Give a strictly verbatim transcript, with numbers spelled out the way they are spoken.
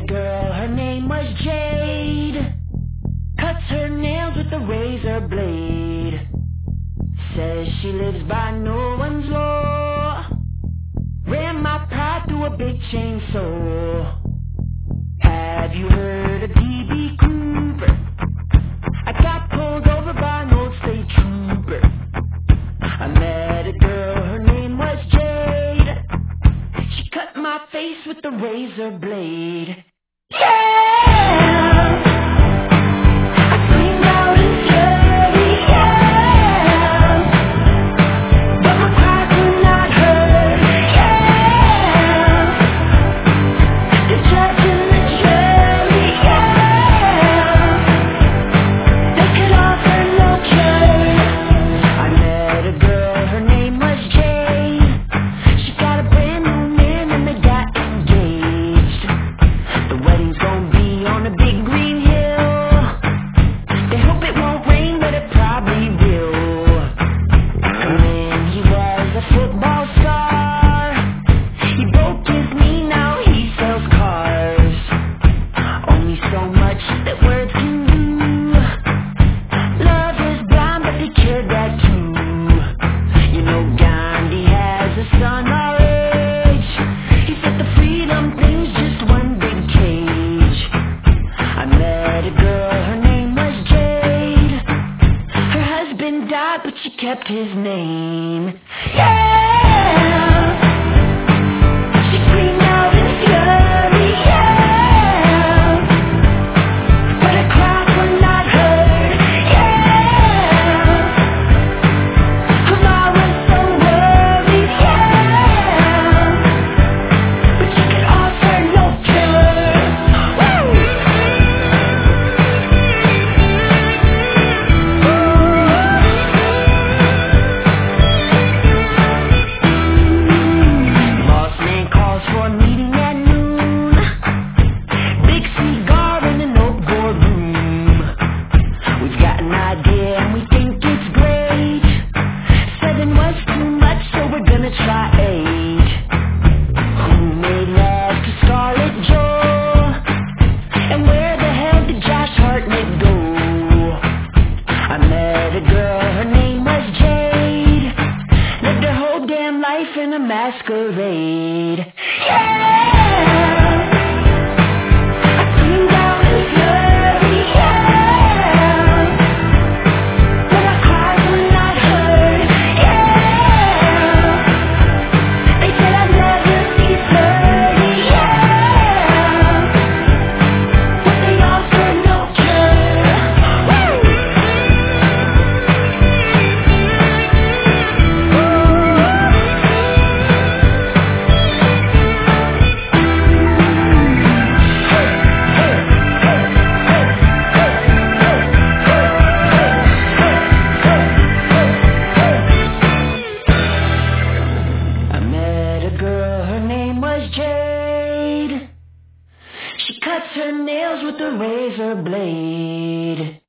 a girl, her name was Jade. Cuts her nails with a razor blade. Says she lives by no one's law. Ran my pride through a big chainsaw. Have you heard of D B Cooper? I got pulled over by an old state trooper. I met a girl, her name was Jade. She cut my face with a razor blade. Yeah! I screamed out in fury, yeah! But my cries were not heard, yeah! The judge and the jury, yeah! They could offer no cure. I met a girl, her name was Jade. She got a brand new man and they got engaged. The wedding's gonna be on a big green hill. They hope it won't rain, but it probably will. And then he was a football star. He broke his knee, now he sells cars. Only so much that words can do. Love is blind, but they cured that too. You know Gandhi has a son our age. He said the freedom thing's just one big cage. I met a girl, her name was Jade. Her husband died, but she kept his name. Yeah! She screamed out in fury, yeah! But her cries were not heard, yeah! Her mom was so worried, yeah! But she could offer no cure. Boss man calls for a meeting at noon. Big cigar in an oak boardroom. We've got an idea and we think it's great. Seven was too much, so we're gonna try eight. Who made love to Scarlett Joe? And where the hell did Josh Hartnett go? I met a girl, her name was Jade. Lived her whole damn life in a masquerade. Yeah! I screamed out in fury, yeah! But my cries were not heard, yeah! They said I'd never see thirty, yeah! But they offered no cure. I met a girl, her name was Jade. She cuts her nails with a razor blade.